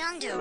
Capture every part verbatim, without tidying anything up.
Thunder.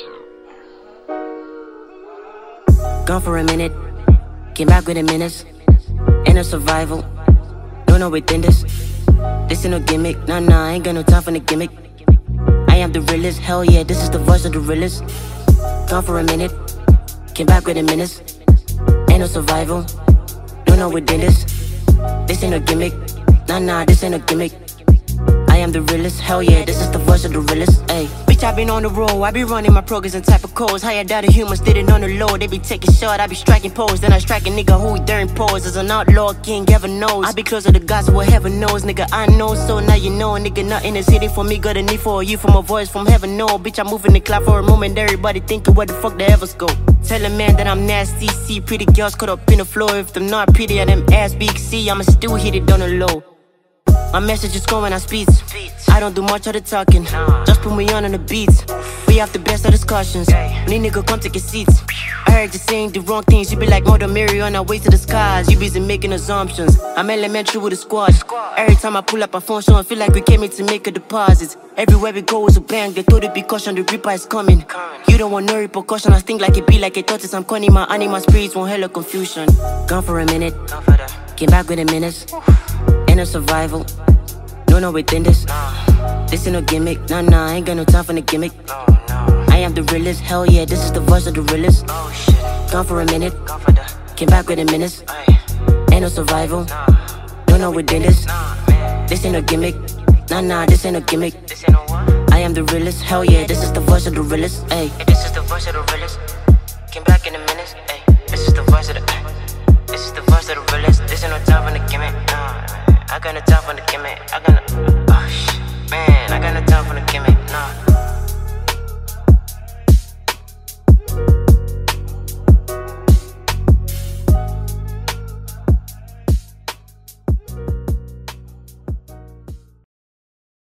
Gone for a minute, came back with a menace. Ain't no survival, no no within this. This ain't no gimmick, nah nah, I ain't got no time for the gimmick. I am the realest, hell yeah, this is the voice of the realest. Gone for a minute, came back with a menace. Ain't no survival, no no within this. This ain't no gimmick, nah nah, this ain't no gimmick. I am the realest, hell yeah, this is the voice of the realest, ayy. Bitch, I been on the road, I be running my progress and type of codes. Higher down the humans, did it on the low. They be taking shot, I be striking pose. Then I strike a nigga who during pose. As an outlaw king, heaven knows I be closer to God, so what heaven knows. Nigga, I know, so now you know. Nigga, not in the city for me, got a need for you from a voice from heaven, no. Bitch, I'm moving the cloud for a moment, everybody thinking where the fuck they ever go. Tell a man that I'm nasty, see pretty girls caught up in the floor. If them not pretty and them ass big, see, I'ma still hit it on the low. My message is going on speeds. I don't do much of the talking, just put me on on the beats. We have the best of discussions. When these niggas come take your seats, I heard you saying the wrong things. You be like Mother Mary on our way to the skies. You busy making assumptions. I'm elementary with a squad. Every time I pull up a phone show, I feel like we came here to make a deposit. Everywhere we go is a bang. They thought it'd be caution, the reaper is coming. You don't want no repercussion. I think like it be like a tortoise. I'm conning my animal spirits, one hella confusion. Gone for a minute, came back with a menace. Ain't no survival, no no within this. This ain't no gimmick, nah nah, I ain't got no time for the gimmick. I am the realest, hell yeah, this is the voice of the realest. Gone for a minute, came back with a menace. Ain't no survival, no no within this. This ain't no gimmick, nah nah, this ain't no gimmick. I am the realest, hell yeah, this is the voice of the realest, ayy. This is the voice of the realest.